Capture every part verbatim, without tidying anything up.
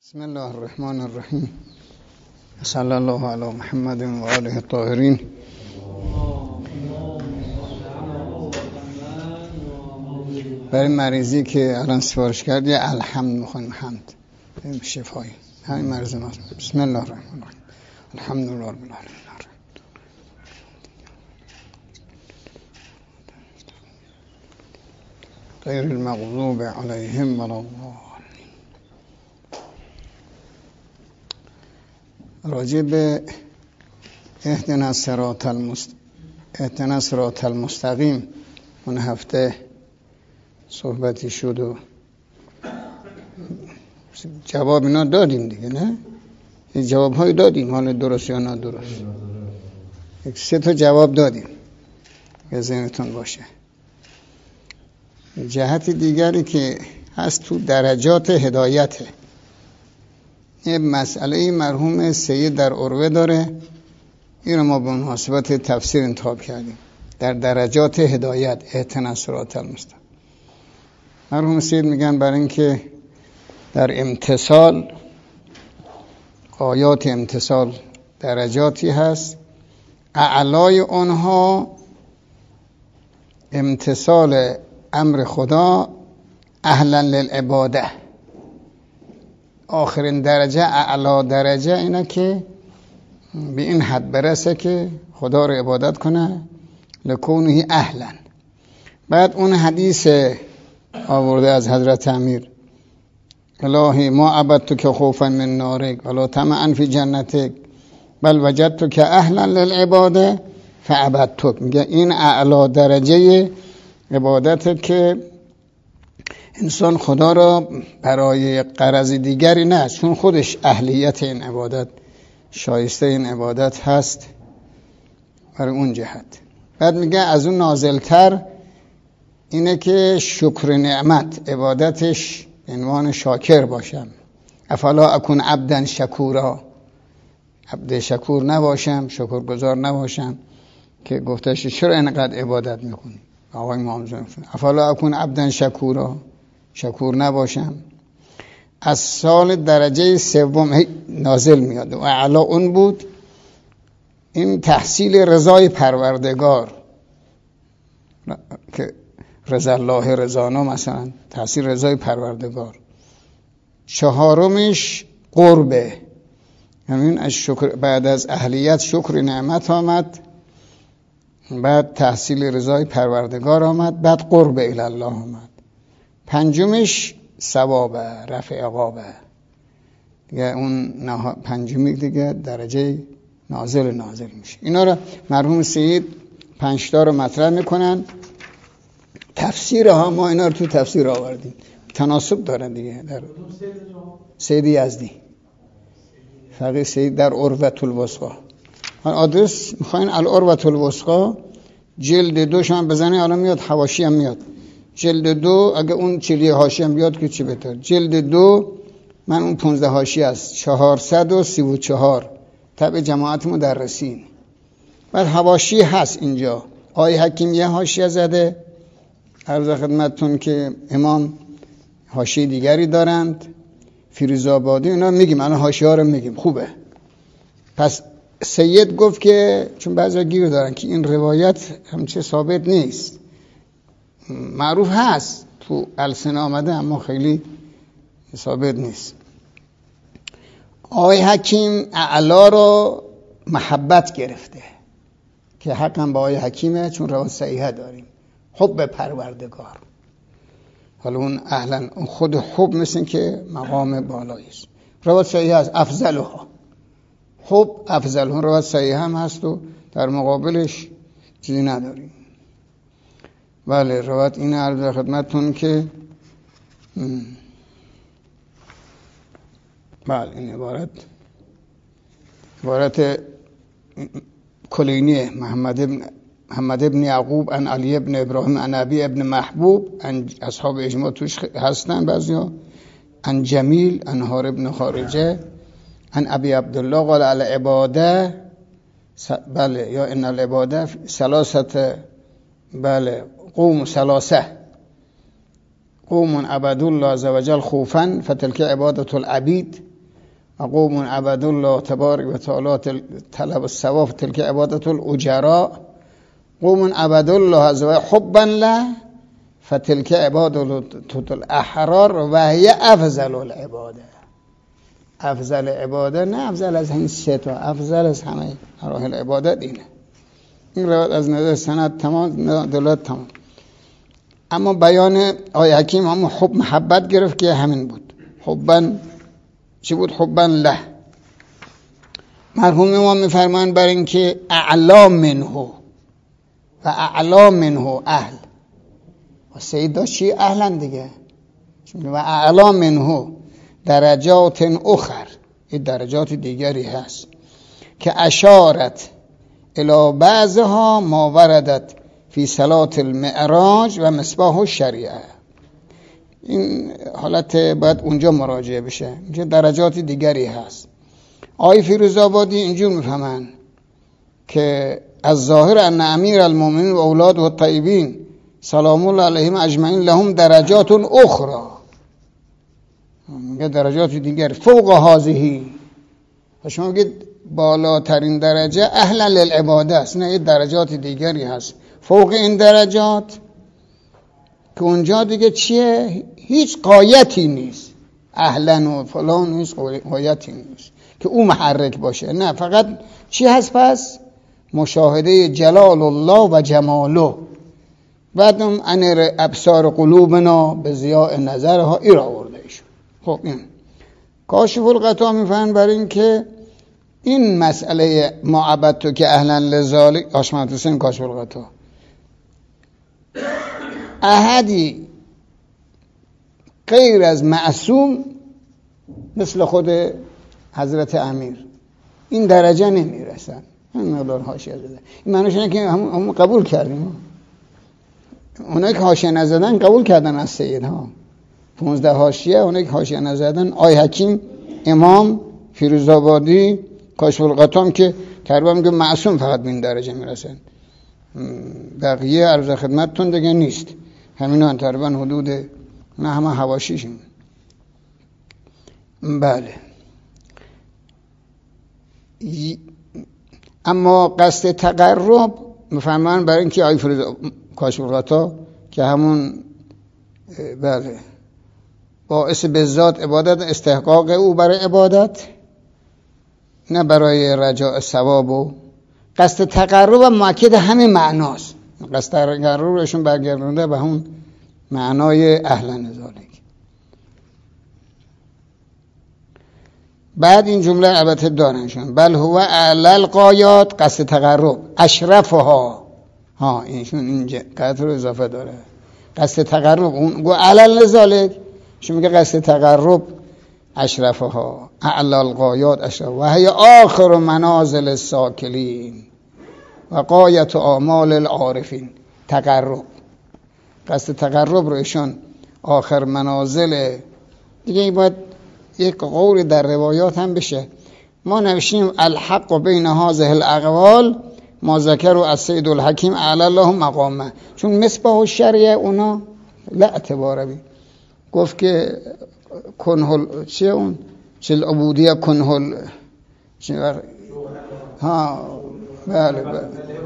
بسم الله الرحمن الرحیم. صلی الله علی محمد و آله الطاهرین. برای مریضی که الان سفارش کردی الحمد میخوایم، حمد شفایی همین مریض ما. بسم الله الرحمن الرحیم. الحمد لله رب العالمین غیر المغضوب علیهم ولا الضالین. راجع به اهدنا الصراط المست... اهدنا الصراط المستقیم اون هفته صحبتی شد و جواب اینا دادیم دیگه، نه؟ جواب های دادیم، حالا درست یا نادرست. یک سه تا جواب دادیم که ذهنتون باشه. جهت دیگری که هست تو درجات هدایته. یه مسئله مرحوم سید در عروه داره، این رو ما به مناسبت تفسیر انتخاب کردیم. در درجات هدایت اهدنا الصراط المستقیم. مرحوم سید میگن برای اینکه در امتصال، آیات امتصال درجاتی هست، اعلای آنها امتصال امر خدا اهلا للعباده. آخرین درجه، اعلا درجه اینه که به این حد برسه که خدا رو عبادت کنه لکونه اهلا. بعد اون حدیث آورده از حضرت امیر، الهی ما عبدتک خوفا من نارک ولا طمعا فی جنتک بل وجدتک اهلا للعباده فعبدتک. میگه این اعلا درجه عبادت که انسان خدا را برای غرض دیگری نه، چون خودش اهلیت این عبادت، شایسته این عبادت هست، برای اون جهت. بعد میگه از اون نازلتر اینه که شکر نعمت، عبادتش عنوان شاکر باشم. افلا اکون عبدا شکورا، عبد شکور نباشم، شکرگزار نباشم، که گفتش چرا اینقدر عبادت میکنی آقای امام زمان، افلا اکون عبدا شکورا، شکور نباشم. از سال درجه سوم نازل میاد و اعلا اون بود این تحصیل رضای پروردگار، که رضا الله رضانا، مثلا تحصیل رضای پروردگار. چهارمش قربه، همین از شکر، بعد از اهلیت شکر نعمت آمد، بعد تحصیل رضای پروردگار آمد، بعد قرب الی الله آمد. پنجمش ثوابه، رفع عقابه دیگه، اون پنجمی دیگه درجه نازل نازل میشه. اینا رو مرحوم سید پنج تا رو مطرح میکنن. تفسیرها ما اینا رو تو تفسیر آوردیم، تناسب دارن دیگه. در سید یزدی، فقیه سید در عروة الوثقی. آدرس میخواین العروة الوثقی جلد دوش هم بزنی، الان میاد، حواشی هم میاد. جلد دو اگه اون چلی حاشی هم بیاد که چی بهتر. جلد دو من اون پونزده حاشی است، چهارصد و سی و چهار، طبع جماعت مدرسین. بعد حواشی هست اینجا. آقای حکیم یه حاشیه زده، عرض خدمتتون که امام حاشیه دیگری دارند، فیروزآبادی. اونا میگیم، الان حاشیه ها رو میگیم، خوبه. پس سید گفت که چون بعضا گیر دارن که این روایت همچه ثابت نیست، معروف هست تو السنه آمده اما خیلی ثابت نیست. آقای حکیم اعلا رو محبت گرفته که حقا با آقای حکیمه، چون روایت صحیحه داریم، حب پروردگار. حالا اون اهلا، اون خود حب مثل که مقام بالایی است. روایت صحیحه است، افضلها حب افضلها، روایت صحیحه هم هست و در مقابلش چیزی نداریم. بله، روایت این عرض خدمتتون که بله این عبارت عبارت کلینی محمد ابن محمد ابن یعقوب ان علی ابن ابراهیم ان ابی ابن محبوب، ان اصحاب اجماع توش هستن بعضیا، ان جمیل ان هار ابن خارجه ان ابی عبدالله قال العباده، بله، یا ان العباده ثلاثه، بله، قوم ثلاثه، قوم عبدوا الله عز وجل خوفا فتلك عبادة العبید و قوم عبد الله تبارک و تعالی طلب الثواب تلک عبادت الاجراء قوم عبد الله عز و حبا له فتلک عبادت الاحرار و هی افضل العباده. افضل عباده نه افضل از این سه تا، افضل از همه مراحل عبادت اینه. این روایت از نظر سند تمام، دلالت تمام. اما بیان آقای حکیم هم حب محبت گرفت که همین بود. حبا چی بود؟ حبا له. مرحوم ما میفرمان بر این که اعلا منه و اعلا منه اهل و سیدا چی؟ اهلن دیگه. و اعلا منه درجات اخر، این درجات دیگری هست که اشارت الی بعضها ما وردت فی صلات المعراج و مصباح الشریعه. این حالت باید اونجا مراجعه بشه. اینجا درجات دیگری هست. آقای فیروزآبادی اینجور میفهمن که از ظاهر ان امیر المؤمنین و اولاد و طیبین سلام الله علیهم اجمعین لهم درجات اخرى، میگه درجات دیگر فوق هذه. شما میگید بالاترین درجه اهل للعباده است، نه، یه درجات دیگری هست فوق این درجات که اونجا دیگه چیه؟ هیچ قایتی نیست، اهلن و فلان نیست، قایتی نیست که او محرک باشه، نه، فقط چی هست؟ پس مشاهده جلال الله و جماله. بعدم انر ابصار قلوبنا به ضیاء نظرها ای را آورده ایشون. خب این کاشف الغطا میفهمن بر این که این مسئله معبد که اهلا لذالک آشمت حسین کاشف الغطا احدی غیر از معصوم مثل خود حضرت امیر این درجه نمیرسن. این مقدار حاشیه زده. این معنیش اینه که هم, هم قبول کردیم. اونایی که حاشیه نزدن قبول کردن از سیدها. پونزده حاشیه اونایی که حاشیه نزدن آی حکیم، امام فیروزآبادی، کاشف الغطا که تقریبا میگه معصوم فقط به این درجه میرسن. بقیه عرض خدمتتون دیگه نیست. همینا تقریبا حدود نه همه حواشیشون. بله. اما قصد تقرب میفرمان برای اینکه آی فروز کاشف الغطا که همون بله باعث به ذات عبادت، استحقاق او برای عبادت، نه برای رجاء ثواب. و قصد تقرب هم مؤکد همین معناست. قصد تقربشون برگردونده به همون معنای اهل ذالک. بعد این جمله البته دارنشون بل هو اعلی الغایات قصد تقرب اشرفها. ها اینشون اینجا قطع رو اضافه داره. قصد تقرب اون گو اعلی ذالک، شما میگه قصد تقرب اشرفها، اعلی الغایات اشرف و هی آخر منازل الساکلین و غایت اعمال العارفین. تقرب، قصد تقرب رو ایشون آخر منازل دیگه. این باید یک قول در روایات هم بشه. ما نوشیم الحق بین هذه الاقوال ما ذکر از سید الحکیم اعلی الله مقامه، چون مصباح الشریعه اونا لا اعتباره بی گفت که کنهل چیه اون چه العبودیه کنهل چه ها بله بله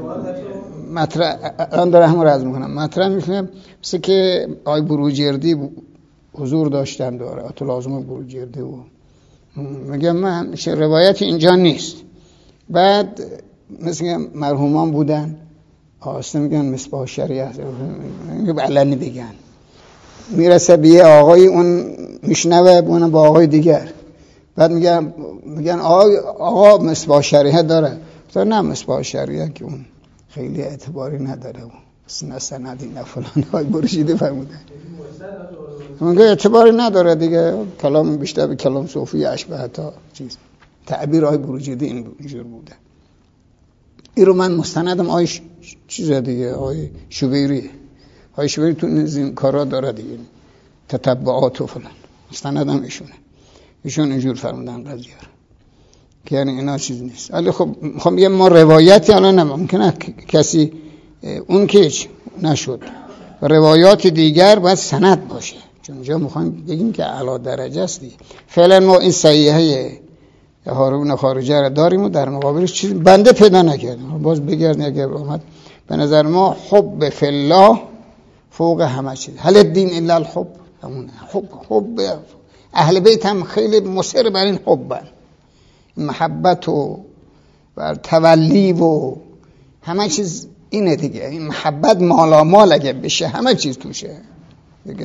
مطرح الان داره همون رز میکنم مطرح میکنم مثل که آی بروجردی حضور داشتن داره آتو لازم بروجردی و میگم من روایتی اینجا نیست. بعد مثل که مرحومان بودن آسته میگن مصباح شریعه میگه علنی بگن میرسه بیه آقای اون میشنوه بونه با آقای دیگر، بعد میگن میگن آقا آقا مصباح شریعه داره، تو نه مصباح شریعه که اون خیلی اعتباری نداره و نه سندی نه فلان های برشیده فرمودن اونگه اعتباری نداره دیگه. کلام بیشتر به کلام صوفی اشبه تا چیز تعبیر های بروجردی اینجور بوده. این رو من مستندم آی ش... چیزه دیگه آی شویری آی شویری تو این کارا داره دیگه تتبعات و فلان مستندم ایشونه. ایشون اینجور فرمودن قضیه رو که یعنی اینا چیز نیست. ولی خب میخوام بگم ما روایتی الان نممکنه کسی اون که نشد روایات دیگر باید سند باشه، چون اینجا میخوایم بگیم که اعلی درجه است دیگه. فعلا ما این صحیحه یا هارون خارجه را داریم و در مقابلش چیز بنده پیدا نکردیم. باز بگردن اگر اومد به نظر ما حب فی الله فوق همه چیز. هل الدین الا الحب، همون حب. حب اهل بیت هم خیلی مصر بر این حبن، محبت و بر تولی و همه چیز اینه دیگه. این محبت مالا مال اگه بشه همه چیز توشه دیگه.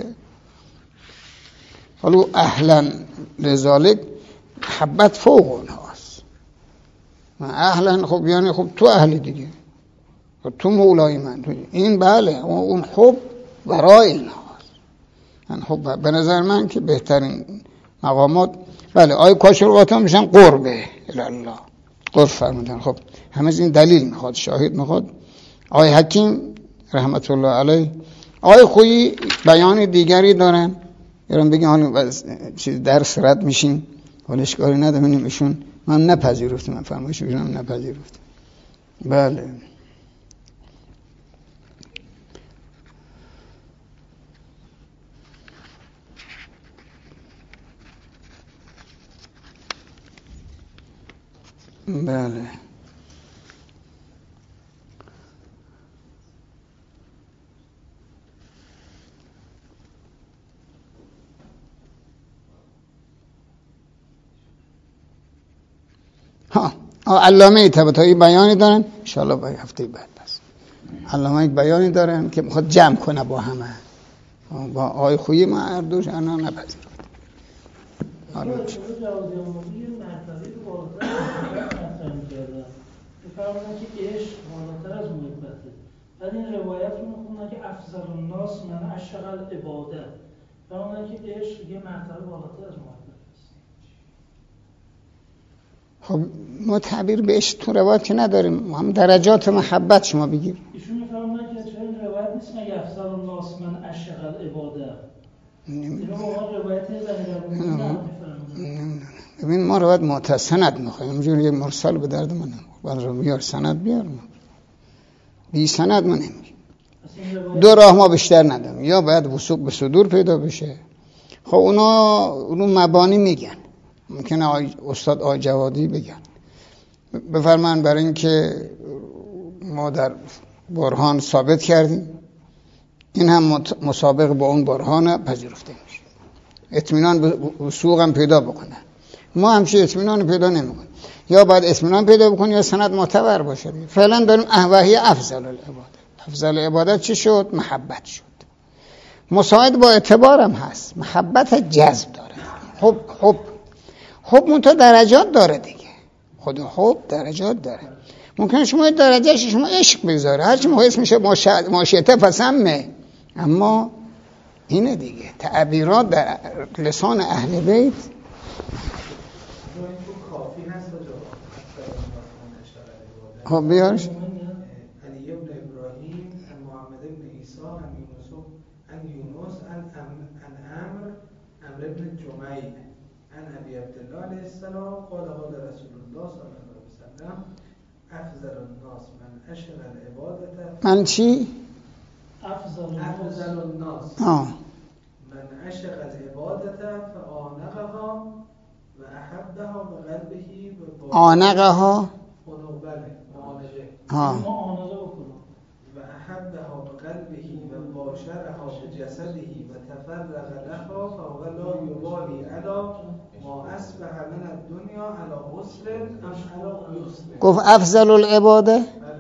حالا اهلا لذالک محبت فوق اونهاست. اهلا خب یعنی خب تو اهلی دیگه، تو مولای من تو. این بله اون حب برای این هاست. من حب به نظر من که بهترین مقامات بله آیه کاشروات هم میشن قربه الله، قرب فرمودن. خب همه این دلیل میخواد، شاهد میخواد. آیه حکیم رحمت الله علیه آیه خویی بیان دیگری دارن، یارم بگیم حالا چیز درس رد میشین حالا اشکالی نداریم. ایشون من نپذیرفتم، من فرمایش ایشون نپذیرفتم. بله بله ها علامه طباطبایی بیانی دارن ان شاء الله با هفته بعد. بس علامه بیانی دارن که میخواد جمع کنه با همه، با آقای خویی ما هر دوش انا نپذیرفت. حالا چه فرمودن که عشق بالاتر از محبته. بعد این روایت رو میخوندن که افضل الناس من عشق العباده، فرمودن که عشق یه مرتبه بالاتر از محبت است. خب ما تعبیر به عشق تو روایت که نداریم، هم درجات محبت شما بگیر. ایشون میفرمودن که چرا این روایت نیست مگه افضل الناس من عشق العباده؟ اینو با روایت بنی نمیفرمودن. ببین ما روایت متصند میخوایم، اینجوری یه مرسل به درد من نمیخوره. بعد رو بیار سند بیار، بی سند من نمیگیم. دو راه ما بیشتر نداریم، یا باید وثوق به صدور پیدا بشه. خب اونا اون مبانی میگن، ممکنه آی استاد آی جوادی بگن بفرمان برای اینکه ما در برهان ثابت کردیم، این هم مسابق با اون برهان پذیرفته میشه. اطمینان به وثوق هم پیدا بکنه. ما همچه اطمینان پیدا نمیکنیم، یا باید اطمینان پیدا بکنی یا سند معتبر باشه. فعلا داریم احوهی افضل العبادت. افضل عبادت چی شد؟ محبت شد. مساعد با اعتبارم هست، محبت جذب داره. حب حب حب منتها درجات داره دیگه. خود حب درجات داره. ممکنه شما درجهش شما عشق بذاره، هرچی موقع اسمشه ماشیته فسمه، اما اینه دیگه تعبیرات در لسان اهل بیت. خب بیارش علی ابن ابراهیم ان محمد ابن عیسی ان یونس ان یونس ان امر امر ابن جمیع ان ابی عبدالله علیه السلام قال قال رسول الله صلی الله علیه وسلم افضل الناس من اشهر العبادت. من چی؟ افضل الناس آه. من اشهر العبادت فآنقها و احبها بقلبه و آنقها ها معانقه بکنه و احبها بقلبه و باشرها بجسده و تفرغ لها فهو لا یبالی علی ما اصبح من الدنیا علی عسر ام علی یسر. گفت افضل العباده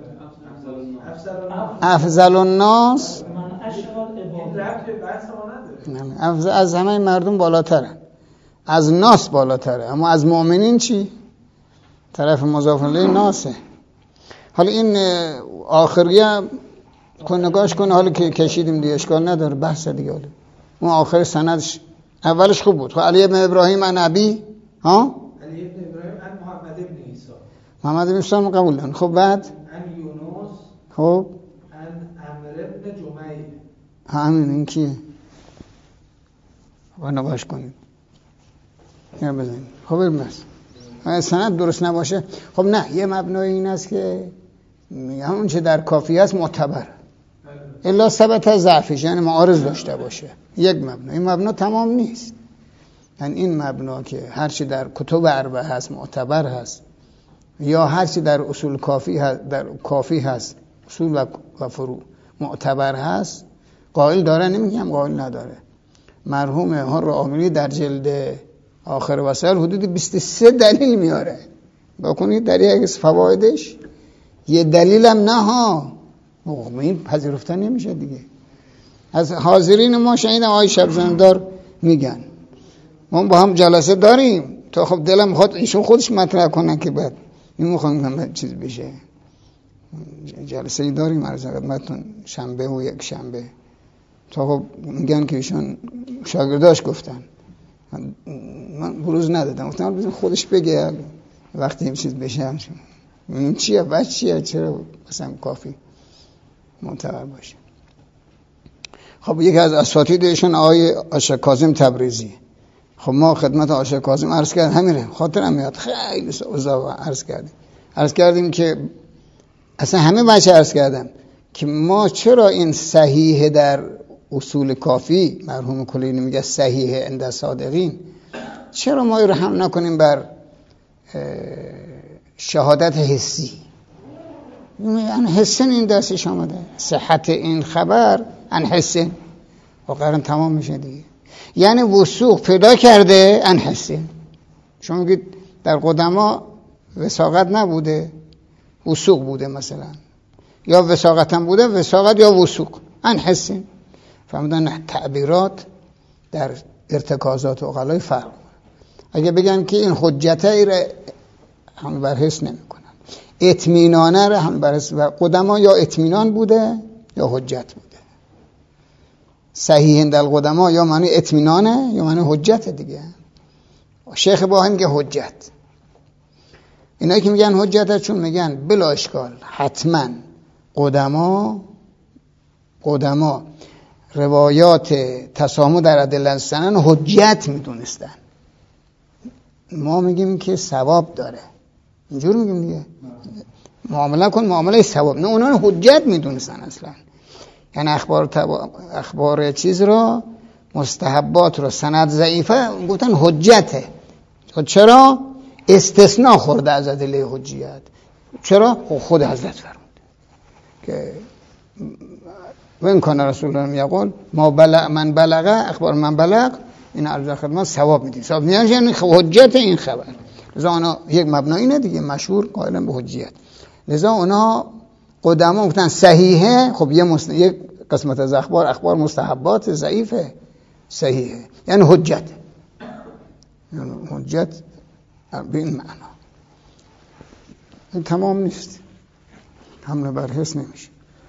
افضل الناس من اشهر العباده افضل از همه مردم بالاتره، از ناس بالاتره، اما از مؤمنین چی؟ طرف مضاف الیه ناسه. حالا این آخریه کن نگاش کن، حالا که کشیدیم دیگه اشکال نداره، بحث دیگه. حالا اون آخر سندش اولش خوب بود. خب علی ابن ابراهیم ان ابی ها علی ابن ابراهیم ان محمد ابن عیسی محمد ابن عیسی قبول دارن. خب بعد ان یونس خب ان امر ابن جمیع همین این کیه؟ خب نگاش کنید یا بزنید. خب بریم سند درست نباشه. خب نه، یه مبنای این است که میگم اون چه در کافی هست معتبر الا ثبت ضعفش، یعنی معارض داشته باشه. یک مبنا، این مبنا تمام نیست. یعنی این مبنا که هر چی در کتب اربعه هست معتبر هست یا هر چی در اصول کافی هست در کافی هست اصول و فروع معتبر هست قائل داره، نمیگم قائل نداره. مرحوم حر عاملی در جلد آخر وسائل حدود بیست و سه دلیل میاره. بکنید در یک فوایدش یه دلیلم نه ها، این پذیرفته نمیشه دیگه. از حاضرین ما شنیدم آقای شبزندار میگن ما با هم جلسه داریم تا خب دلم خود ایشون خودش مطرح کنن که بعد این میخوام چیز بشه. جلسه ای داریم عرض خدمتتون شنبه و یک شنبه تا خب میگن که ایشون شاگرداش گفتن، من بروز ندادم، گفتم بزن خودش بگه وقتی این چیز بشه این چیه بچه چیه چرا مثلا کافی معتبر باشه. خب یکی از اساتیدشون آقای عاشق کاظم تبریزی. خب ما خدمت عاشق کاظم عرض کردیم، همینه خاطرم میاد خیلی اوضاع عرض کردیم عرض کردیم که اصلا همه بچه عرض کردم که ما چرا این صحیح در اصول کافی مرحوم کلینی میگه صحیح عند صادقین، چرا ما رحم نکنیم بر شهادت حسی؟ یعنی حسن این دستش آمده، صحت این خبر ان حسن و قرن تمام میشه دیگه. یعنی وثوق پیدا کرده ان حسن. شما میگید در قدما وثاقت نبوده وثوق بوده مثلا، یا وثاقت هم بوده وثاقت یا وثوق ان حسن. فهمیدن تعبیرات در ارتکازات عقلای فرق. اگه بگن که این حجته ای را هم بر حس نمی کنن، اطمینانه را هم بر حس، و قدما یا اطمینان بوده یا حجت بوده. صحیح اند القدما یا معنی اطمینانه یا معنی حجت دیگه. شیخ باهم میگه حجت. اینایی که میگن حجت چون میگن بلا اشکال حتما قدما قدما روایات تسامح در ادله سنن حجت میدونستن. ما میگیم که ثواب داره، اینجور میگیم دیگه معامله کن معامله ثواب، نه اونا حجت میدونستن اصلا. یعنی اخبار تبا... اخبار چیز رو مستحبات رو سند ضعیفه گفتن حجته. چرا؟ استثناء خورده از ادله حجیت. چرا؟ خود حضرت فرمود که وین کان رسول الله یقول ما بلغ من بلغه اخبار من بلغ این عرض خدمت ثواب میدین. ثواب میدین یعنی حجت این خبر. لذا اونا یک مبنا اینه دیگه، مشهور قائلن به حجیت. لذا اونا قدما گفتن صحیحه. خب یه مست... یک قسمت از اخبار اخبار مستحبات ضعیفه، صحیحه یعنی حجت، یعنی حجت به این معنا. این تمام نیست، حمله بر حس نمیشه.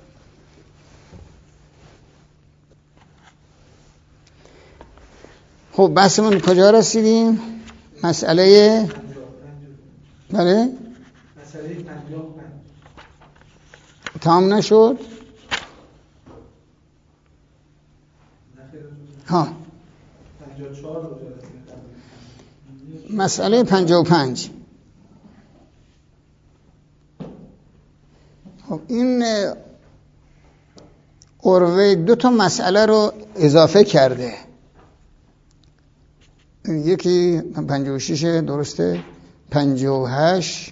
خب بحثمون کجا رسیدیم؟ مسئله بله؟ مسئله پنجاه و پنج تمام نشد؟ ها پنجاه و چهار رو مسئله پنجاه و پنج. خب این عروه دو تا مسئله رو اضافه کرده. یکی پنجاه و شش درسته، پنجاه و هشت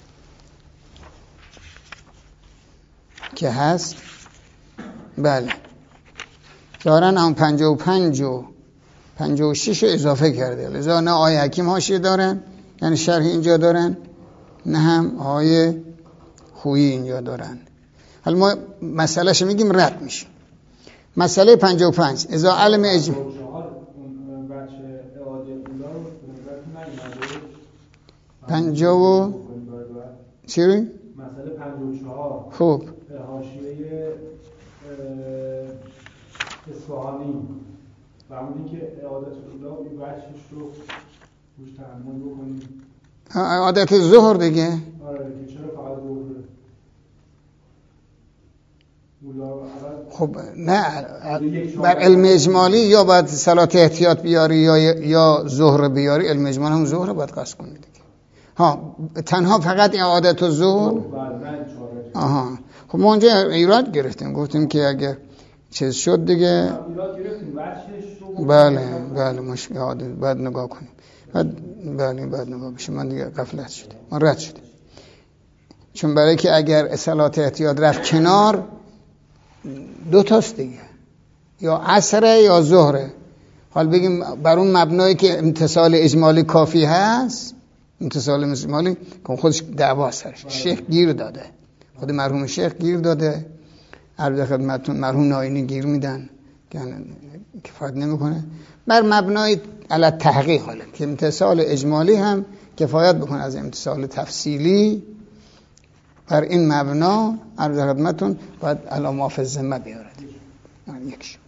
که هست بله دارن، هم پنجاه و پنج و پنجاه و شش اضافه کرده. لذا نه آیه حکیم حاشیه دارن یعنی شرح اینجا دارن، نه هم آیه خویی اینجا دارن. حالا ما مسئلهش میگیم رد میشه. مسئله پنجاه و پنج اذا علم اجماع پنجاه و چی روی؟ مسئله پنجاه و چهار خوب حاشیه اصفهانی و اونی که اعادت الله این بچش رو روش تحمل بکنیم. عادت ظهر دیگه. آره که چرا فقط ظهره؟ خب نه بر علم اجمالی یا باید صلات احتیاط بیاری یا یا ظهر بیاری. علم اجمال هم ظهر باید قصد کنید دیگه. ها تنها فقط اعادت الظهر. آها خب ما اونجا ایراد گرفتیم، گفتیم که اگه چیز شد دیگه. بله بله مشکل عادی بعد نگاه کنیم بعد بله بعد نگاه بشه. من دیگه غفلت شده من رد شده، چون برای که اگر صلات احتیاط رفت کنار دو تاست دیگه، یا عصره یا ظهره. حال بگیم بر اون مبنایی که امتصال اجمالی کافی هست، امتصال اجمالی که خودش دعوا سرش شیخ گیر داده، خود مرحوم شیخ گیر داده، عرض خدمتتون مرحوم ناینی گیر میدن که کفایت نمیکنه. بر مبنای علی تحقیق حالا که امتصال اجمالی هم کفایت بکنه از امتصال تفصیلی، بر این مبنا عرض خدمتتون باید علامه فی الذمه بیارد. یعنی یکیش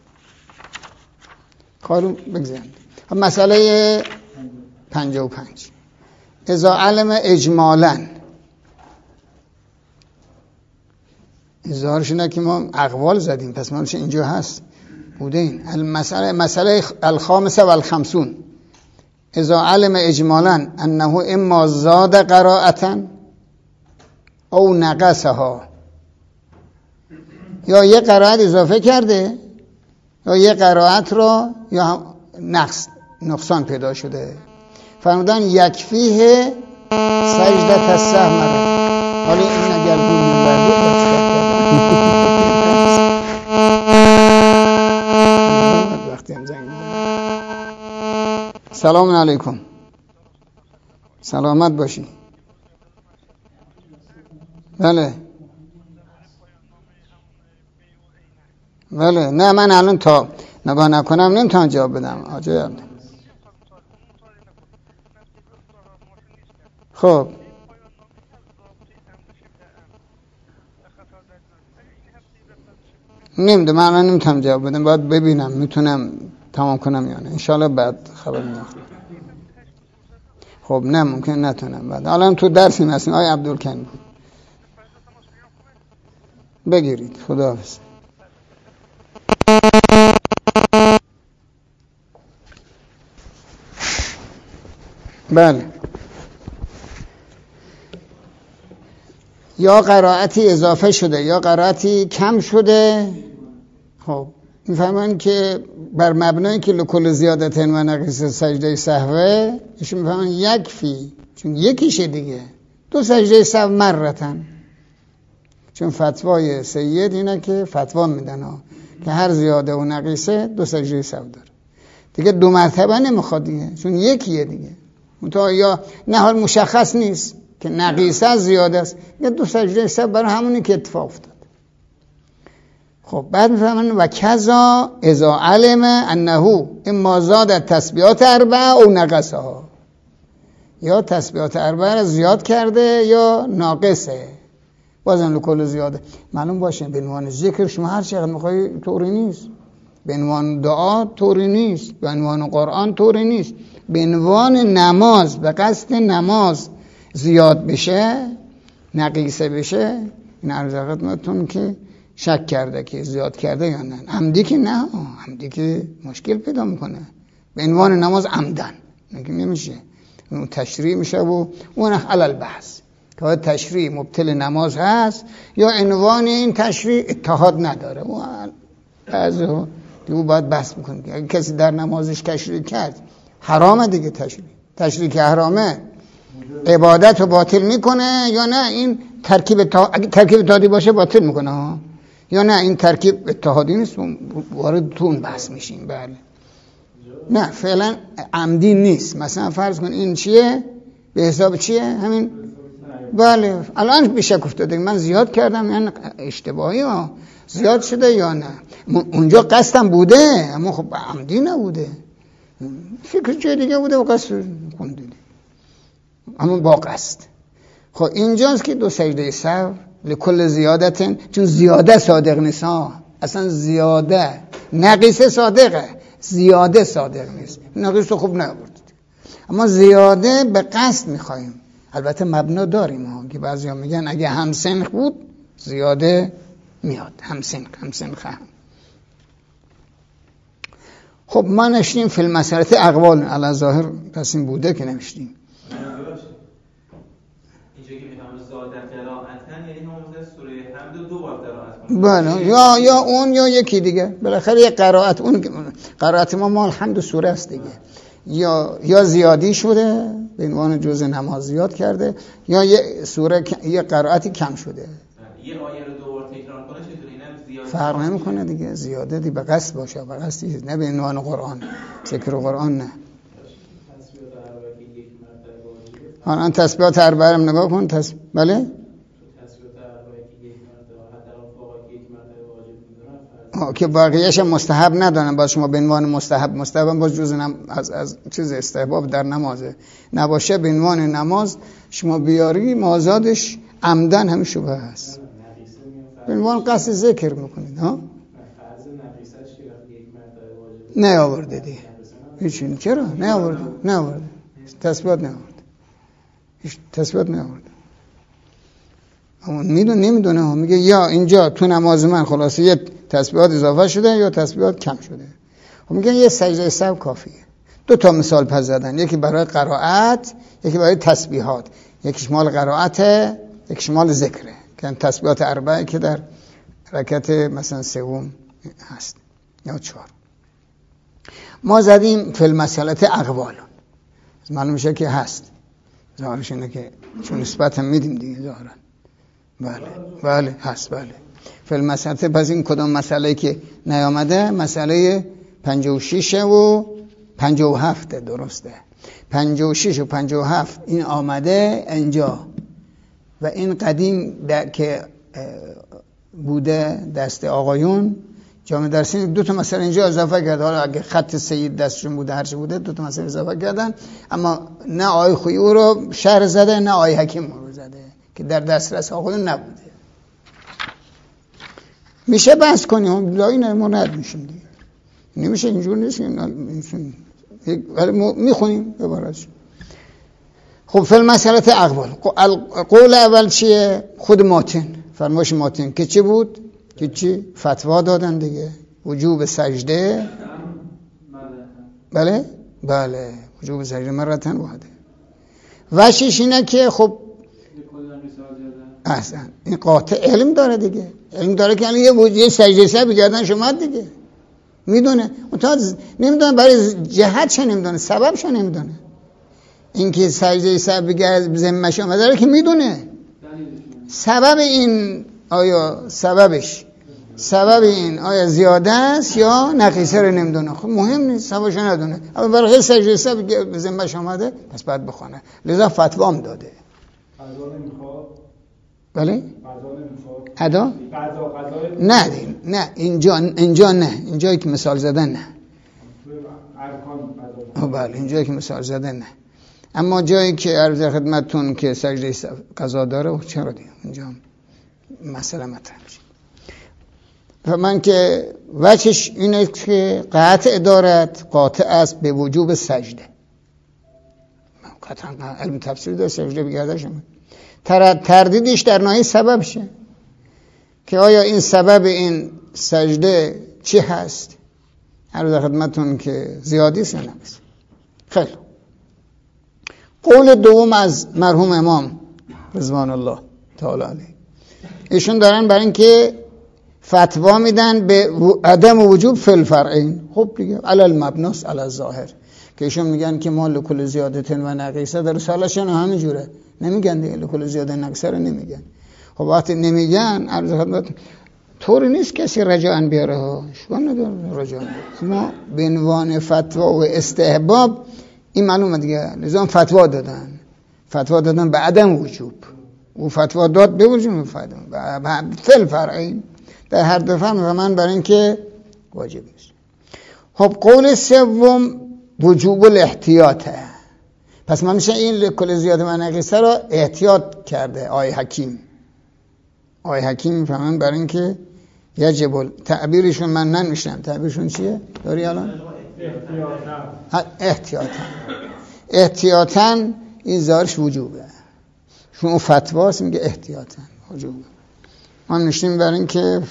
کارو بگذاریم. مسئله پنجاه و پنج اذا علم اجمالا، اظهارش اینه که ما اقوال زدیم پس ما اینجا هست بوده. این المسئله مسئله الخامسه و الخمسون اذا علم اجمالا انه اما زاد قراءتا او نقصها، یا یه قرائت اضافه کرده یا یه قرائت را یا نقص نقصان پیدا شده. فرمودن یکفیه سجدت السهو مرة. حالا این اگر بود منبر بود با چکر وقتی هم زنگ میزنم. سلام علیکم. سلامت باشی. بله بله نه من الان تا نگاه نکنم نمیتونم جواب بدم. آجا خب نمیده من الان نمیتونم جواب بدم، باید ببینم میتونم تمام کنم یا نه. انشالله بعد خبر میدم. خب نه ممکن نتونم بعد. الان تو درسی هستیم آقای عبدالکریم بود بگیرید. خداحافظ. بله یا قرائتی اضافه شده یا قرائتی کم شده. خب میفهمن که بر مبنایی که لکل زیادتن و نقیص سجده سهوه ایشون میفهمن یکفی، چون یکیشه دیگه، دو سجده سهو مرتن. چون فتوای سید اینه که فتوا میدن ها که هر زیاده و نقیصه دو سجده سهو داره دیگه، دو مرتبه نمیخواد دیگه، چون یکیه دیگه. منتها یا نه حال مشخص نیست که نقیصه زیاده است یا دو سجده سهو برای همونی که اتفاق افتاد. خب بعد میفهمن و کذا اذا علم انه اما زاد تسبیحات اربعه او نقصها، یا تسبیحات اربعه را زیاد کرده یا ناقصه. بازم لکل زیاده معلوم باشه به عنوان ذکر شما هر چقدر میخوای طوری نیست، به عنوان دعا طوری نیست، به عنوان قرآن طوری نیست، به عنوان نماز به قصد نماز زیاد بشه نقیصه بشه. این عرض خدمتتون که شک کرده که زیاد کرده یا نه. عمدی که نه، عمدی که مشکل پیدا میکنه. به عنوان نماز عمدن نگه نمیشه، اون تشریع میشه و اون علل بحث که تشریع مبطل نماز هست یا عنوان این تشریع اتحاد نداره. و بعضی دیگه باید بحث میکنه که اگه کسی در نمازش تشریع کرد حرامه دیگه، تشریع تشریع که حرامه عبادت رو باطل میکنه یا نه این ترکیب اتحاد، اگه ترکیب اتحادی باشه باطل میکنه ها، یا نه این ترکیب اتحادی نیست وارد تو اون بحث میشیم. بله نه فعلا عمدی نیست. مثلا فرض کن این چیه به حساب چیه همین. بله الان بیشه گفته من زیاد کردم یعنی اشتباهی ها زیاد شده یا نه اونجا قصدم بوده اما خب عمدی نبوده، فکر جای دیگه بوده و قصد خونده اما با قصد. خب اینجاست که دو سجده سهو لکل زیادتن، چون زیاده صادق نیست ها، اصلا زیاده نقیصه صادقه، زیاده صادق نیست. نقیصه خوب نبود اما زیاده به قصد میخوایم. البته مبنا داریم ها که بعضی ها میگن اگه همسن بود زیاده میاد، همسن همسن خواهم. خب ما نشتیم فی المسأله اقوال علی ظاهر پس این بوده که نوشتیم. اینجایی که میفهمم زاد قرائتن یعنی همون مثلا سوره حمد دو بار قرائت کنه. بله یا یا اون یا یکی دیگه. بالاخره یک قرائت، اون قرائت ما مال حمد سوره است دیگه. یا یا زیادی شده به عنوان جزء نماز زیاد کرده، یا یه سوره یه قرائتی کم شده. یه آیه رو دو بار تکرار کنه چطوری؟ اینم زیاد فرق نمیکنه دیگه. زیاده دی به قصد باشه، به قصد نه به عنوان قرآن، ذکر قرآن نه. آن تسبیحات اربعه رو نگاه کن. تس... بله؟ تسبیحات اربعه که یک مرتبه حتی فوق یک مرتبه واجب می‌دونن که باقیش مستحب ندارن. باز شما به عنوان مستحب مستحب باز جزء نم... از از چیز استحباب در نمازه نباشه، به عنوان نماز شما بیاری مازادش عمدن همین شبه هست. به عنوان قصد ذکر میکنید ها. فرض نقیصش که یک مرتبه واجب نه آورده دیگه. هیچ چرا؟ نه آورده. نه آورده. تسبیحات نه آورده. هیچ تسبیحات نه آورده. اما میدونه نمیدونه میگه یا اینجا تو نماز من خلاصه یه تسبیحات اضافه شده یا تسبیحات کم شده. خب میگن یه سجده سهو کافیه. دو تا مثال پس زدن، یکی برای قرائت، یکی برای تسبیحات. یکیش مال قرائته، یکیش مال ذکره. که تسبیحات اربعه که در رکعت مثلا سوم هست یا چهار. ما زدیم فی المسئله اقوال. معلوم میشه که هست. ظاهرش اینه که چون نسبت هم میدیم دیگه ظاهرا. بله بله هست. بله فی المسئله. پس این کدام مسئله که نیامده؟ مسئله پنجاه و شش و پنجاه و هفت. درسته. پنجاه و شش و پنجاه و هفت این آمده اینجا و این قدیم در که بوده دست آقایون جامع درسی دو تا مسئله اینجا اضافه کرد. حالا اگه خط سید دستشون بوده هرچی بوده دو تا مسئله اضافه کردن، اما نه آی خویی او رو شرح زده نه آی حکیم رو زده که در دسترس آقایون نبوده. میشه بحث کنیم لای نه ما رد میشیم دیگه. نمیشه اینجور نیست. ولی میخونیم عبارتش. خب فی المسئله اقوال. قول اول چیه؟ خود ماتن، فرمایش ماتن که چی بود؟ که چی؟ فتوا دادن دیگه. وجوب سجده. بله؟ بله وجوب سجده مرتن واحده. وشش اینه که خب احسن این قاطع علم داره دیگه. علم داره که الان یه وجوب سجده سه بگردن شما دیگه. میدونه. اون نمیدونه برای جهت چه نمیدونه، سبب چه نمیدونه. اینکه سجده سه بگرد ذمه‌ش اومده رو که میدونه. سبب این آیا سببش سبب این آیا زیاده است یا نقیصه رو نمیدونه. خب مهم نیست، سببش ندونه. اما برای سجده سه بگرد ذمه‌ش اومده پس بعد بخونه. لذا فتوام داده. قضا نمیخواد. بله؟ قضا نمیخواد. ادا؟ قضا قضا نه نه اینجا اینجا نه. اینجایی که مثال زدن نه. ارکان قضا. بله اینجایی که مثال زدن نه. اما جایی که عرض خدمتتون که سجده قضا داره چرا دیگه اینجا مسئله مطرح میشه. و من که وجهش اینه که قطع دارد، قاطع است به وجوب سجده. قطعا علم تفسیر داره سجده بگردش هم. تردیدش در ناحیه سببشه که آیا این سبب این سجده چی هست؟ عرض خدمتتون که زیادی است یا نه. خیلی قول دوم از مرحوم امام رضوان الله تعالی علیه، ایشون دارن برای اینکه فتوا میدن به عدم وجوب فی الفرعین. خب دیگه علی المبناس علی الظاهر که ایشون میگن که ما لکل زیادتن و نقیصه در رساله‌شون همین جوره نمیگن دیگه. لکل زیاده نقیصه رو نمیگن. خب وقتی نمیگن عرض خدمت طوری نیست کسی رجاء بیاره ها. اشکال نداره رجاء. ما به عنوان فتوا و استحباب این معلومه دیگه. لزوم فتوا دادن. فتوا دادن به عدم وجوب. او فتوا داد به وجوب فتوا. فل فرعین در هر دو فرم من برای اینکه واجب نیست. خب قول سوم وجوب الاحتیاطه. پس من میشه این لکل زیاده و نقیصه را احتیاط کرده آی حکیم. آی حکیم فهمن برای اینکه یجب تعبیرشون من نمیشنم. تعبیرشون چیه؟ داری الان؟ احتیاطاً. احتیاطاً این ظاهرش وجوبه. چون اون فتواست میگه احتیاطاً وجوبه. ما نشیم برای این که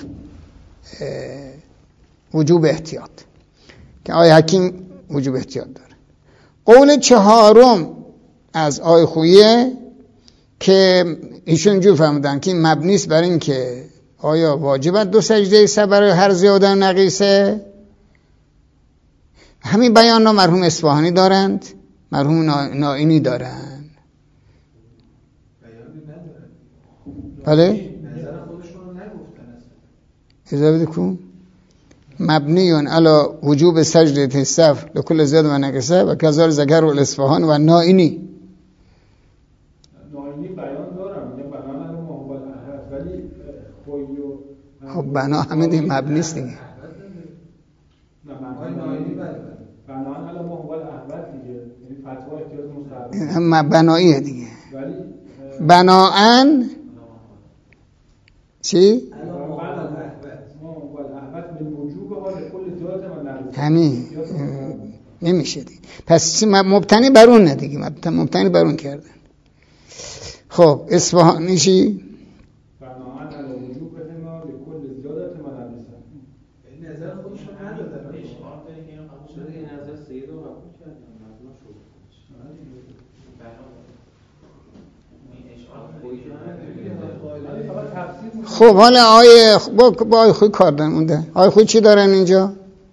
وجوب احتیاط که آی حکیم وجوب احتیاط داره. قول چهارم از آی خویه که ایشون جو فهمیدن که این مبنی است بر این که آیا واجبه دو سجده سه برای هر زیاده و نقیصه. همین بیان را مرحوم اصفهانی دارند، مرحوم نائینی دارند. بیانی ندارن. بله؟ نظر خودشون رو نگفتن اصلا. اجازه بده کن. مبنیون علی وجوب سجده السهو لکل زیاده و نقیصه و کذالک ذکر الاصفهانی و نائینی. نائینی بیان دارم، میگه بنا علی ما هو الاحد، ولی خویی و خب بنا همه دیگه مبنی است دیگه. نه آقای نائینی بله بنا علی ما هو الاحد دیگه، یعنی فتوا احتیاط مستحب. هم بناییه دیگه. ولی بناءن چی؟ همین نمیشه دیگه. پس مبتنی بر اون نه دیگه، مبتنی بر اون کردن. خب اصفهانی چی؟ بناءن علی وجوب بهما لكل زیادت و نقیصه. این نظر خودشون ندادن. اشعار داره که اینو قبول شده، این نظر سید رو قبول کردن، مردم شد. خب حالا آیه با با آیه خوی کار دارن مونده. آیه خوی چی دارن اینجا؟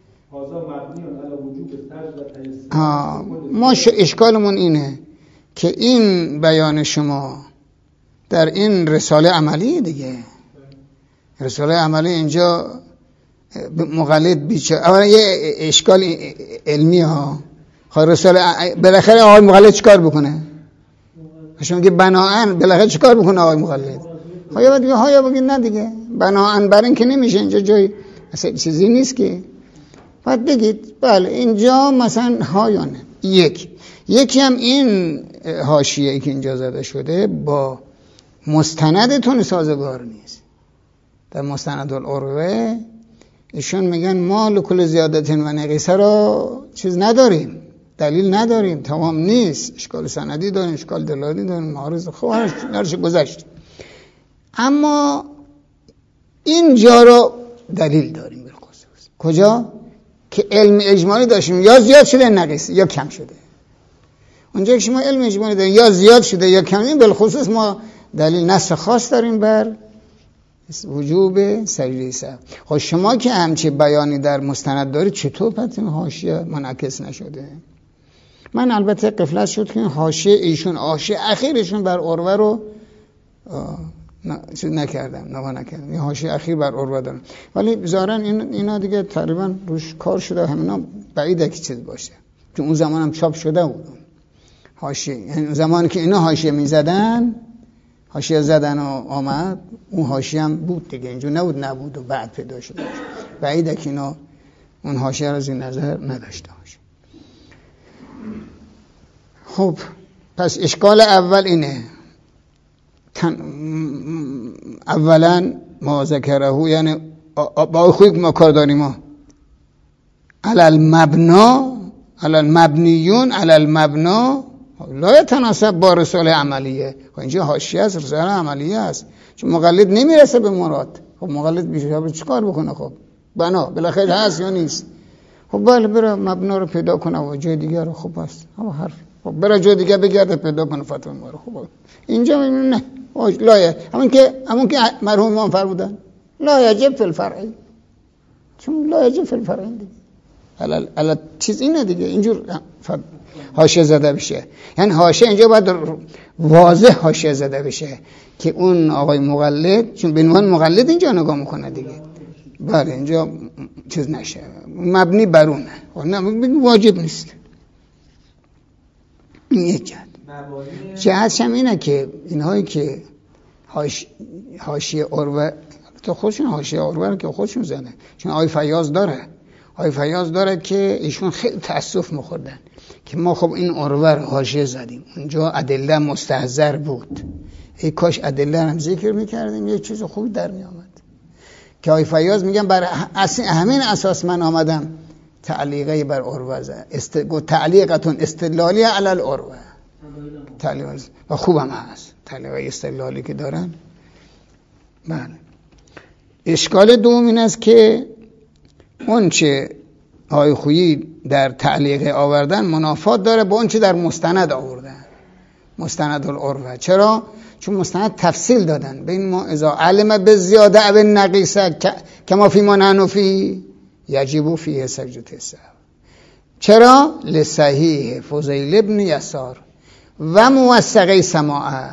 ها ما اشکالمون اینه که این بیان شما در این رساله عملی دیگه، رساله عملی اینجا مقلد بیچاره. اولا یه اشکال علمی ها. خب رساله بالاخره آقای مقلد چیکار بکنه؟ شما میگه بناءن بالاخره چیکار بکنه آقای مقلد؟ خب یا دیگه ها یا بگید نه دیگه بناءن بر این که نمیشه، اینجا جای اصلا چیزی نیست که باید بگید بله اینجا مثلا ها یا نه. یک یکی هم این حاشیه‌ای که اینجا زده شده با مستندتون سازگار نیست. در مستند العروه ایشون میگن ما لکل زیادت و نقیصه را چیز نداریم، دلیل نداریم، تمام نیست، اشکال سندی داریم، اشکال دلالی داریم، معارض خب هرچی گذشت. اما اینجا رو دلیل داریم بالخصوص. کجا؟ که علم اجمالی داشتیم یا زیاد شده نقیص یا کم شده. اونجا که شما علم اجمالی داریم یا زیاد شده یا کم شده، بالخصوص ما دلیل نص خاص داریم بر وجوب سجده سهو. خب شما که همچه بیانی در مستند دارید چطور پس این حاشیه منعکس نشده؟ من البته غفلت شد که حاشیه ایشون حاشیه اخیرشون بر عروه رو چیز نکردم، نگاه نکردم. این حاشیه اخیر بر عروه دارم، ولی ظاهرا این اینا دیگه تقریبا روش کار شده، همینا بعیده که چیز باشه، چون اون زمان هم چاپ شده بود حاشیه. یعنی زمانی که اینا حاشیه میزدن، حاشیه زدن و آمد، اون حاشیه هم بود دیگه، اینجا نبود نبود و بعد پیدا شده. بعیده که اینا اون حاشیه رو از این نظر نداشته باشه. خب پس اشکال اول اینه، اولا ما ذکره، یعنی با خوی ما کار داریم ما علل مبنا علل مبنیون علل مبنا لا يتناسب با رساله عملیه. خب اینجا حاشیه است، رساله عملیه است، چون مقلد نمیرسه به مراد. خب مقلد بیشتر چیکار بکنه؟ خب بنا بالاخره هست یا نیست؟ خب بله بره مبنا رو پیدا کنه و جای دیگه رو. خب بس هم حرف. خب بره جای دیگه بگرده پیدا کنه فتوا ما رو. خب اینجا نه لایه همون که همون که مرحوم امام فرمودن لا یجب فی الفرع، چون لا یجب فی الفرع دیگه علل علل چیز اینه دیگه، اینجور حاشیه زده بشه. یعنی حاشیه اینجا باید واضح حاشیه زده بشه که اون آقای مقلد، چون به عنوان مقلد اینجا نگاه میکنه دیگه، بله اینجا چیز نشه، مبنی بر اونه، نه واجب نیست. این یک جهت. جهتش هم اینه که اینهایی که حاشیه عروه، تو خودشون حاشیه عروه رو که خودشون زنه، چون آقای فیاض داره آقای فیاض داره که ایشون خیلی تأسف می‌خوردن که ما خب این عروه رو حاشیه زدیم، اونجا ادله مستحضر بود، ای کاش ادله هم ذکر می‌کردیم یه چیز خوبی در می‌آمد. که آقای فیاض میگن بر همین اساس من آمدم تعلیقه بر عروه زد، است... تعلیقتون استدلالی علی العروه، تعلیق و خوبم هست تعلیقه استدلالی که دارن. بله. اشکال دوم این است که اون چه آقای خویی در تعلیق آوردن منافات داره با اون چه در مستند آوردن. مستند العروه. چرا؟ چون مستند تفصیل دادن بین ما اذا علم به زیاده او نقیصه کما فی ما نحن فی یجب فیه سجدة السهو. چرا؟ لصحیح فضیل ابن یسار و موثقه سماعه،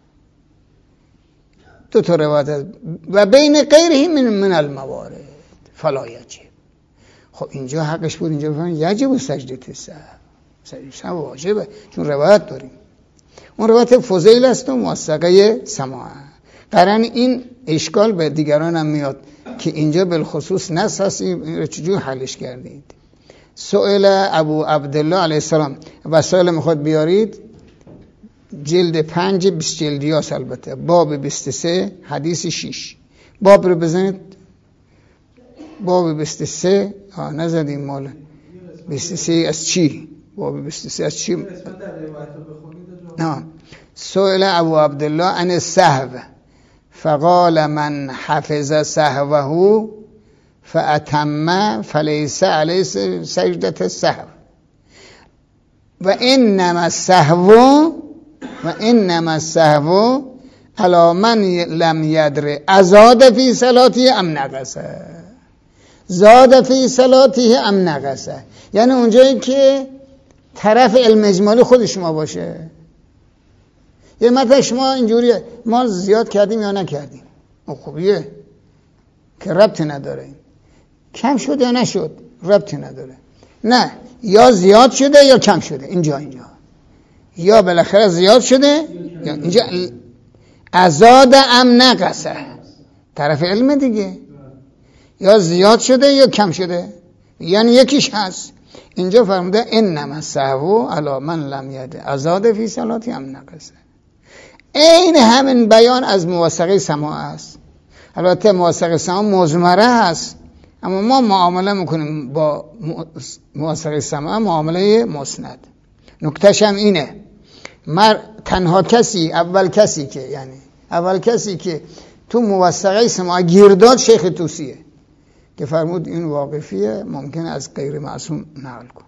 دو تا روایت و بین غیره من من الموارد فلا یجب. خب اینجا حقش بود، اینجا بفهمید یجب سجدة السهو، سجدة السهو واجبه چون روایت داریم. اون روایت فضیل است و موثقه سماعه. قرن این اشکال به دیگران هم میاد که اینجا بالخصوص نص هست، این چجور حلش کردید؟ سئل ابو عبدالله علیه السلام و سئل میخواد بیارید جلد پنج بیست جلدی هست، البته باب بیست و سه حدیث شیش. باب رو بزنید، باب بیست و سه ها نزدیم مال بیست و سه از چی؟ باب بیست و سه از چی؟ نه سئل ابو عبدالله عن السهو فقال من حفظ سهوه فأتم فليس عليه سجدة السهو و انما السهو و انما السهو على من لم يدر ازاد فی صلاته ام نقصه، زاد فی صلاته ام نقصه، یعنی اونجایی که طرف علم اجمالی خود شما باشه. یه مثلا شما اینجوریه ما زیاد کردیم یا نکردیم، اون خوبیه که ربطی نداره، کم شد یا نشد ربطی نداره، نه یا زیاد شده یا کم شده، اینجا اینجا یا بالاخره زیاد شده یا اینجا ازاد ام نقصه، طرف علم دیگه، یا زیاد شده یا کم شده، یعنی یکیش هست. اینجا فرموده انما السهو علی من لم ید ازاد فی صلاتی ام نقصه. این همین بیان از موثقه سماع است. البته موثقه سماع مزمره هست، اما ما معامله میکنیم با موثقه سماع معامله مسند. نکتهش هم اینه، مر تنها کسی اول کسی که یعنی اول کسی که تو موثقه سماع گیر داد شیخ طوسیه که فرمود این واقفیه، ممکن از غیر معصوم نقل کن.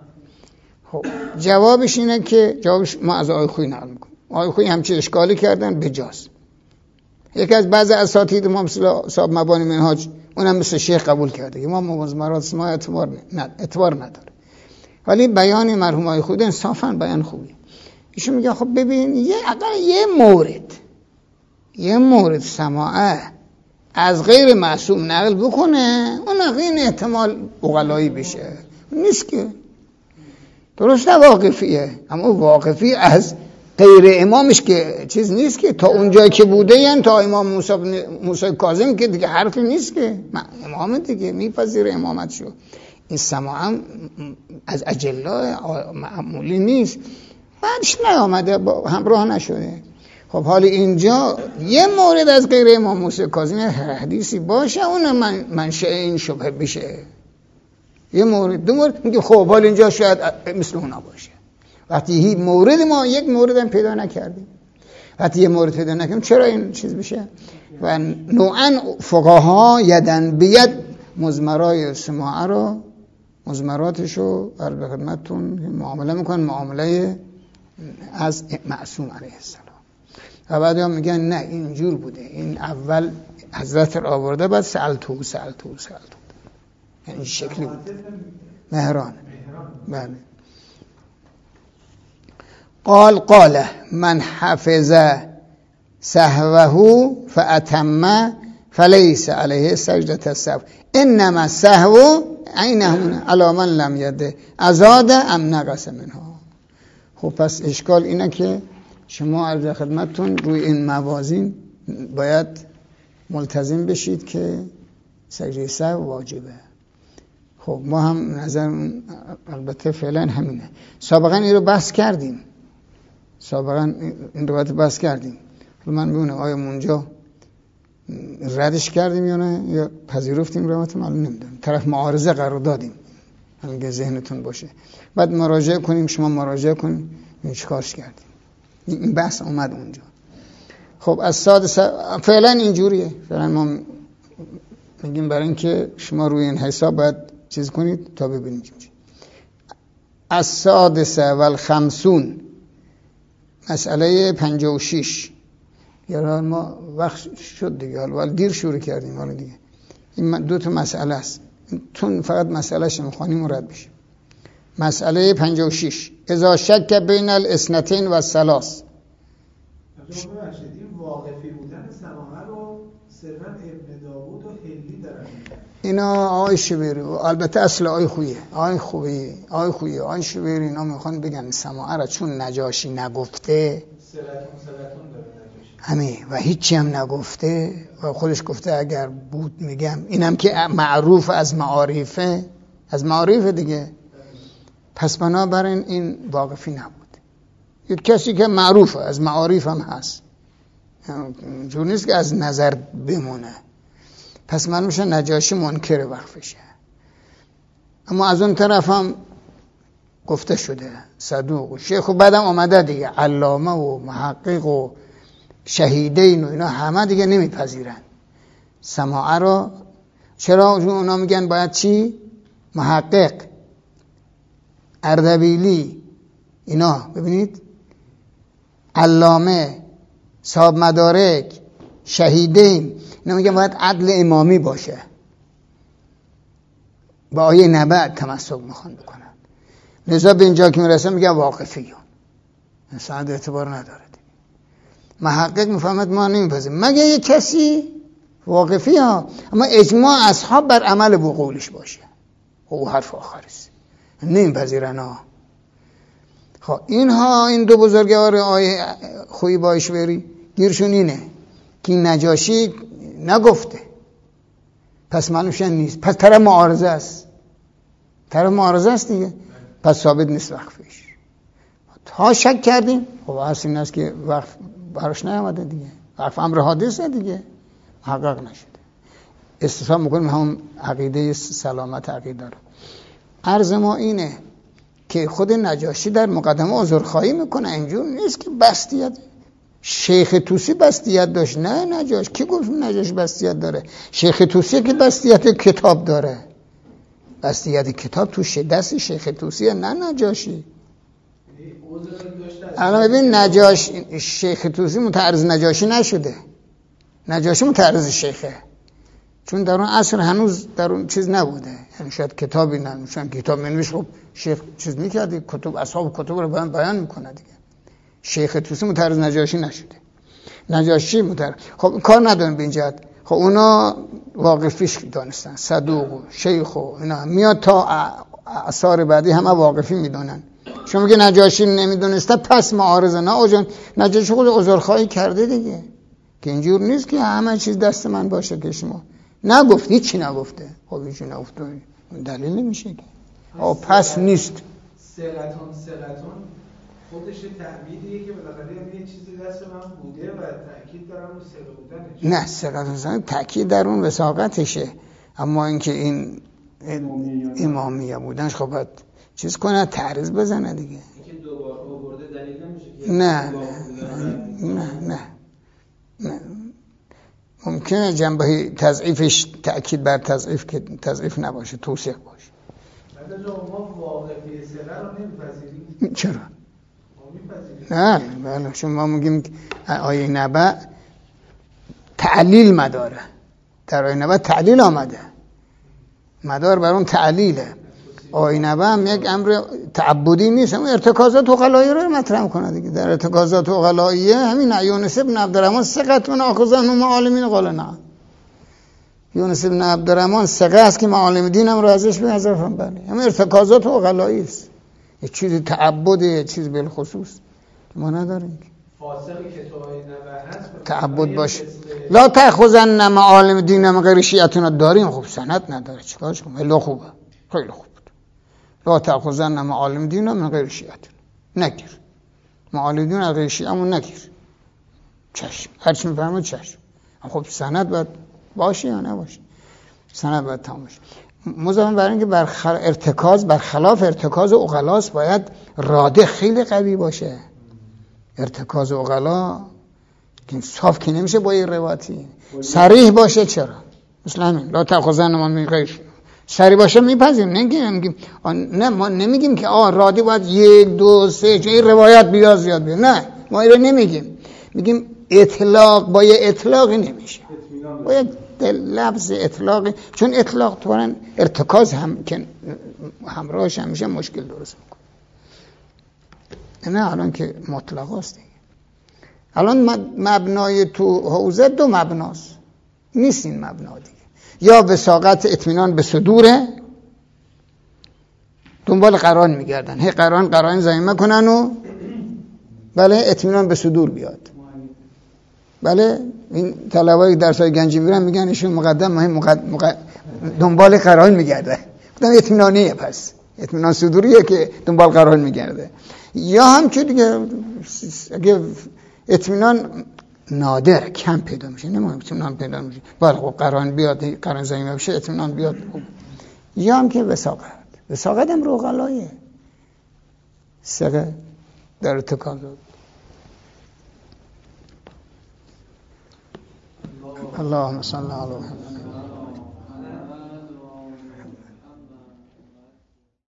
خب جوابش اینه که جوابش ما از آقای خویی نقل میکنیم. آقای خویی همچه اشکالی کردن بجاست. یکی از بعض اساتید ما مثل صاحب مبانی منهاج اونم مثل شیخ قبول کرده که ما مزمرات سماع اعتبار اعتبار نداره، ولی بیان مرحوم آقای خویی انصافا بیان خوبی. ایشون میگه خب ببین یه اقل یه مورد یه مورد سماعه از غیر معصوم نقل بکنه، اون این احتمال اغلایی بشه نیست که درسته واقفیه، اما واقفی از غیر امامش که چیز نیست که تا اونجایی که بوده، یعنی تا امام موسی موسی کاظم که دیگه حرفی نیست که امام دیگه میپذیره امامت شو. این سماع هم از اجلا معمولی نیست، بعدش نیامده همراه نشده. خب حالا اینجا یه مورد از غیر امام موسی کاظم حدیثی باشه اون من منشأ این شبهه بشه، یه مورد دو مورد میگه خب حالا اینجا شاید مثل اونا باشه. وقتی هیچ مورد ما یک مورد هم پیدا نکردیم، وقتی یه مورد پیدا نکردیم چرا این چیز بشه؟ و نوعا فقها یدن بید مزمرای سماعه رو مزمراتشو عرض به خدمتتون معامله میکنن معامله از معصوم علیه السلام. و بعد هم میگن نه اینجور بوده، این اول حضرت را آورده بعد سألتو سألتو سألتو، یعنی این شکلی بود. مهران بله. قال قال من حفظ سهوه فأتم فليس عليه سجدة السهو انما السهو عینه علی من لم ید ازاد ام نقص منها. خب پس اشکال اینه که شما عرض خدمتتون روی این موازین باید ملتزم بشید که سجده سهو واجبه. خب ما هم نظر البته فعلا همینه. سابقا این رو بحث کردیم، سابقا این رو بحث کردیم. من میبونم آیا اونجا ردش کردیم یا نه یا پذیرفتیم روایت معلوم نمیدونم. طرف معارضه قرار دادیم اگه ذهنتون باشه، بعد مراجعه کنیم، شما مراجعه کنیم این چیکارش کردیم. این بحث اومد اونجا. خب از سادس فعلا اینجوریه، فعلا ما میگیم برای اینکه شما روی این حساب باید چیز کنید تا ببینید چی. از سادس و الخمسون مسئله پنجاه و شش. یا ما وقت شد دیگه، حالا دیر شروع کردیم. حالا دیگه این دو تا مسئله است، تون فقط مسئله شما خونی مرد بشه. مسئله پنجاه و شش، اذا شک بین الاثنتین و الثلاث. ببخشید این واقفی بودن سماعه رو صرفا ابن داوود و هلی دارن. اینا آقای شبیری، البته اصل آقای خویه، آقای خویه آقای خویه آقای شبیری اینا میخوان بگن سماعه را چون نجاشی نگفته سلطون سلطون داره نجاشی همه و هیچی هم نگفته و خودش گفته اگر بود میگم، اینم که معروف از معارفه، از معارفه دیگه، پس بنابراین این واقفی نبود. یک کسی که معروفه از معارف هم هست، جور نیست که از نظر بمونه. پس معلوم میشه نجاشی منکر وقفشه. اما از اون طرف هم گفته شده صدوق و شیخ و بعدم آمده دیگه علامه و محقق و شهیدین و اینا همه دیگه نمیپذیرن سماعه رو. چرا اونا میگن باید چی؟ محقق، اردبیلی، اینا ببینید، علامه، صاحب مدارک، شهیدین، اینا میگن باید عدل امامی باشه. با آیه نبع تمسک میخوان بکنن. لذا به اینجا که میرسه میگن واقفیون، سند اعتبار نداره دیگه. محقق میفهمد ما نمیپذیریم مگه یه کسی واقفی ها، اما اجماع اصحاب بر عمل با قولش باشه، او حرف آخریست، نمیپذیرن ها. خب اینها این دو بزرگوار آیه خویی باش بری گیرشون اینه که نجاشی نگفته، پس معلومشن نیست، پس طرف معارضه است، طرف معارضه است دیگه، پس ثابت نیست وقفش. تا شک کردیم، خب اصل این است که وقف براش نیامده دیگه، وقف امر حادثه دیگه، محقق نشده. استفاده میکنیم هم عقیده سلامت عقیده رو. عرض ما اینه که خود نجاشی در مقدمه عذرخواهی میکنه، اینجور نیست که بستیت. شیخ توسی بستیت داشت؟ نه نجاش کی گفت نجاش بستیت داره؟ شیخ توسی که بستیت کتاب داره، بستیت کتاب تو دست شیخ توسی، نه نجاشی. الان ببین نجاش شیخ توسی متعرض نجاشی نشده، نجاشی متعرض شیخه، چون در اون عصر هنوز در اون چیز نبوده، یعنی شاید کتابی ننوشن، کتاب منویش خب شیخ چیز میکرده، کتب اصحاب کتب رو بیان بیان میکنه دیگه. شیخ توسی متعرض نجاشی نشده، نجاشی متعرض. خب کار ندارن به این جهت، خب اونا واقفیش دانستن، صدوق و شیخ و اینا، میاد تا اثار بعدی همه واقفی میدونن. شما میگه نجاشی نمیدونسته پس معارضه، نه آجان نجاشی خود عذرخواهی کرده دیگه، که اینجور نیست که همه چیز دست من باشه که شما نگفت، هیچی نگفته. خب هیچی نگفته دلیل نمیشه که آه پس نیست. سلطون سلطون خودش تعبیریه که بالاخره یه چیزی دست من بوده و تأکید دارم رو سل بودنش. نه سلطون سلطون تأکید در اون وثاقتشه، اما اینکه این امامیه بودنش خب باید چیز کنه، تعرض بزنه دیگه. اینکه دوباره آورده دلیل نمیشه که نه نه نه نه ممکنه جنبه تضعیفش تأکید بر تضعیف که تضعیف نباشه، توثیق باشه. بعد از ما واقعی سره رو نمیپذیریم. چرا؟ ما نه بله، چون ما میگیم آیه نبع تعلیل مداره، در آیه نبع تعلیل آمده، مدار بر اون تعلیله. آیه نبع هم یک امر تعبدی نیست، اون ارتکازات عقلایی رو مطرح کنه دیگه. در ارتکازات عقلاییه همین یونس ابن عبدالرحمن ثقت من آخذان و معالمین قال نه. یونس ابن عبدالرحمن ثقه است که معالم دین هم رو ازش بنظرم، بله همین ارتکازات عقلایی است، یه چیز تعبده، یه چیز بالخصوص ما نداریم. فاصله که تو آیه نبع هست تعبد باشه. لا تأخذن معالم دین من غیر شیعتون داریم، خب سند نداره چیکارش کنم؟ خیلی خوبه، خیلی خوب. لا تأخذن معالم دین من غیر شیعتون، نگیر معالم دین غیر شیعمون نگیر، چشم هرچی میفهمه چشم. خب سند باید باشه یا نباشه؟ سند باید تمام باشه. مضافاً بر اینکه بر خل... ارتکاز بر خلاف ارتکاز عقلاست، باید راده خیلی قوی باشه. ارتکاز عقلا که صاف که نمیشه با یه روایتی صریح باشه. چرا؟ مثل همین لا تأخذن ما من غیر، صریح باشه میپذیریم، نمیگیم نه ما نمیگیم که آ راده باید یک دو سه چه روایت بیاد زیاد بیاد، نه ما اینو نمیگیم، میگیم اطلاق با یه اطلاقی نمیشه، باید لفظ اطلاقی، چون اطلاق طوراً ارتکاز هم که همراهش همیشه مشکل درست میکنه. نه الان که مطلق است دیگه. الان مبنای تو حوزه دو مبناست، نیست این مبنا دیگه، یا وثاقت اطمینان به صدوره، دنبال قرائن میگردن، هی قرائن قرائن ضمیمه کنن و بله اطمینان به صدور بیاد. بله این طلبای درسای گنجی میرن میگن ایشون مقدم مهم مقدم مقدم دنبال قرائن میگرده، گفتم اطمینانیه، پس اطمینان صدوریه که دنبال قرائن میگرده. یا هم که دیگه اگه اطمینان نادر کم پیدا میشه، نمیدونم اطمینان پیدا میشه، باید خب قرائن بیاد، قرائن ضمیمه بشه اطمینان بیاد. خوب. یا هم که وثاقت، وثاقت هم روغلایه، ثقه در ارتکاز. اللهم صل علی محمد.